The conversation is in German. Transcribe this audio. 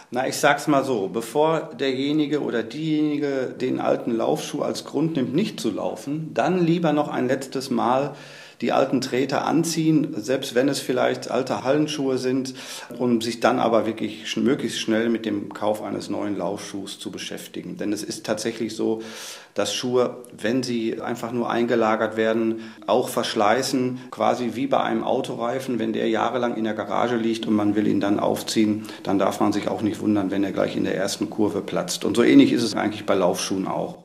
Na, ich sag's mal so, bevor derjenige oder diejenige den alten Laufschuh als Grund nimmt, nicht zu laufen, dann lieber noch ein letztes Mal die alten Treter anziehen, selbst wenn es vielleicht alte Hallenschuhe sind, um sich dann aber wirklich möglichst schnell mit dem Kauf eines neuen Laufschuhs zu beschäftigen. Denn es ist tatsächlich so, dass Schuhe, wenn sie einfach nur eingelagert werden, auch verschleißen, quasi wie bei einem Autoreifen. Wenn der jahrelang in der Garage liegt und man will ihn dann aufziehen, dann darf man sich auch nicht wundern, wenn er gleich in der ersten Kurve platzt. Und so ähnlich ist es eigentlich bei Laufschuhen auch.